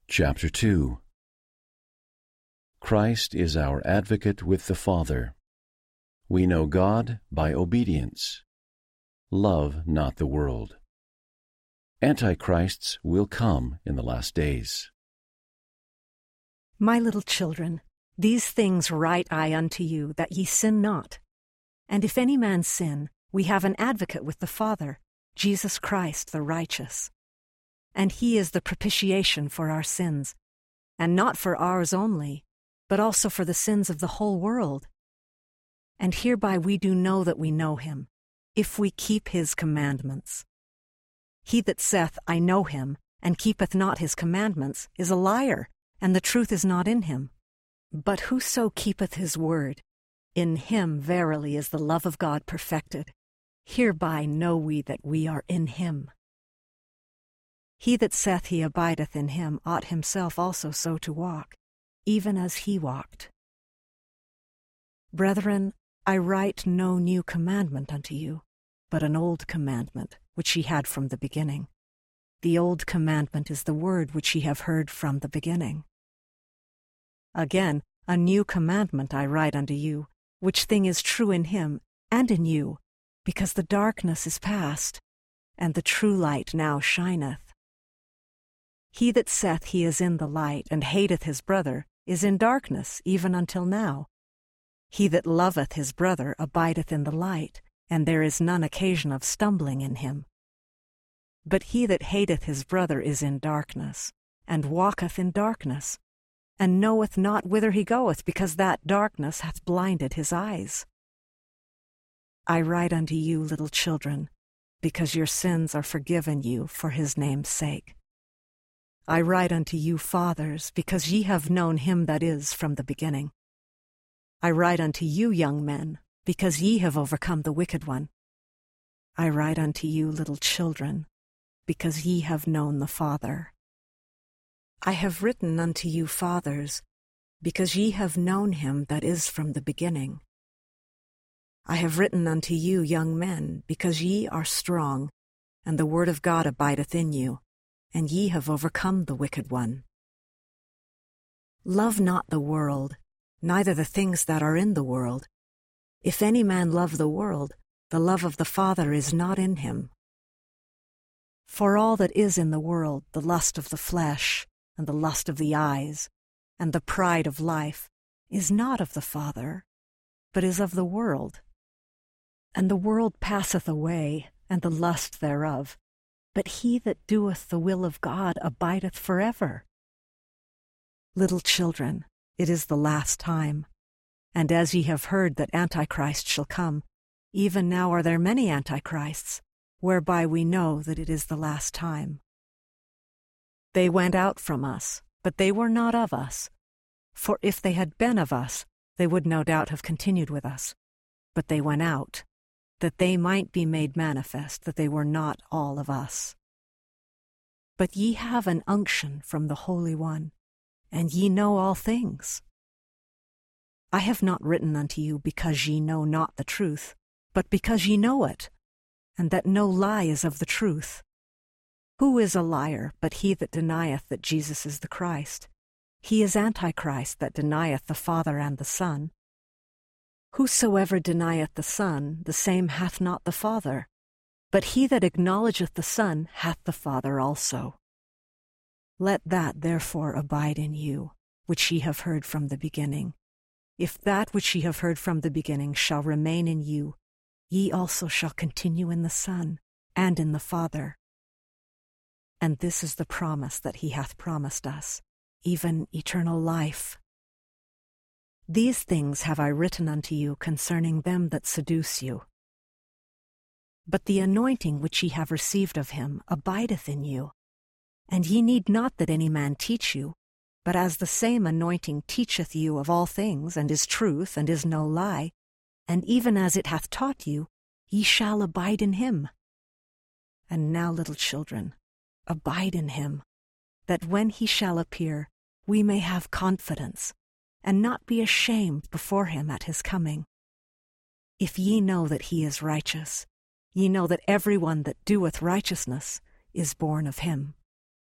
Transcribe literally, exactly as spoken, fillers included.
Chapter two. Christ is our advocate with the Father. We know God by obedience. Love not the world. Antichrists will come in the last days. My little children, these things write I unto you, that ye sin not. And if any man sin, we have an advocate with the Father, Jesus Christ the righteous. And he is the propitiation for our sins, and not for ours only, but also for the sins of the whole world. And hereby we do know that we know him, if we keep his commandments. He that saith, I know him, and keepeth not his commandments, is a liar, and the truth is not in him. But whoso keepeth his word, in him verily is the love of God perfected. Hereby know we that we are in him. He that saith he abideth in him ought himself also so to walk, even as he walked. Brethren, I write no new commandment unto you, but an old commandment, which ye had from the beginning. The old commandment is the word which ye have heard from the beginning. Again, a new commandment I write unto you, which thing is true in him and in you, because the darkness is past, and the true light now shineth. He that saith he is in the light, and hateth his brother, is in darkness even until now. He that loveth his brother abideth in the light, and there is none occasion of stumbling in him. But he that hateth his brother is in darkness, and walketh in darkness, and knoweth not whither he goeth, because that darkness hath blinded his eyes. I write unto you, little children, because your sins are forgiven you for his name's sake. I write unto you, fathers, because ye have known him that is from the beginning. I write unto you, young men, because ye have overcome the wicked one. I write unto you, little children, because ye have known the Father. I have written unto you, fathers, because ye have known him that is from the beginning. I have written unto you, young men, because ye are strong, and the word of God abideth in you, and ye have overcome the wicked one. Love not the world, neither the things that are in the world. If any man love the world, the love of the Father is not in him. For all that is in the world, the lust of the flesh, and the lust of the eyes, and the pride of life, is not of the Father, but is of the world. And the world passeth away, and the lust thereof, but he that doeth the will of God abideth forever. Little children, it is the last time. And as ye have heard that Antichrist shall come, even now are there many Antichrists, whereby we know that it is the last time. They went out from us, but they were not of us. For if they had been of us, they would no doubt have continued with us. But they went out, that they might be made manifest that they were not all of us. But ye have an unction from the Holy One, and ye know all things. I have not written unto you because ye know not the truth, but because ye know it, and that no lie is of the truth. Who is a liar but he that denieth that Jesus is the Christ? He is Antichrist that denieth the Father and the Son. Whosoever denieth the Son, the same hath not the Father. But he that acknowledgeth the Son hath the Father also. Let that therefore abide in you, which ye have heard from the beginning. If that which ye have heard from the beginning shall remain in you, ye also shall continue in the Son, and in the Father. And this is the promise that he hath promised us, even eternal life. These things have I written unto you concerning them that seduce you. But the anointing which ye have received of him abideth in you, and ye need not that any man teach you, but as the same anointing teacheth you of all things, and is truth, and is no lie, and even as it hath taught you, ye shall abide in him. And now, little children, abide in him, that when he shall appear, we may have confidence, and not be ashamed before him at his coming. If ye know that he is righteous, ye know that every one that doeth righteousness is born of him.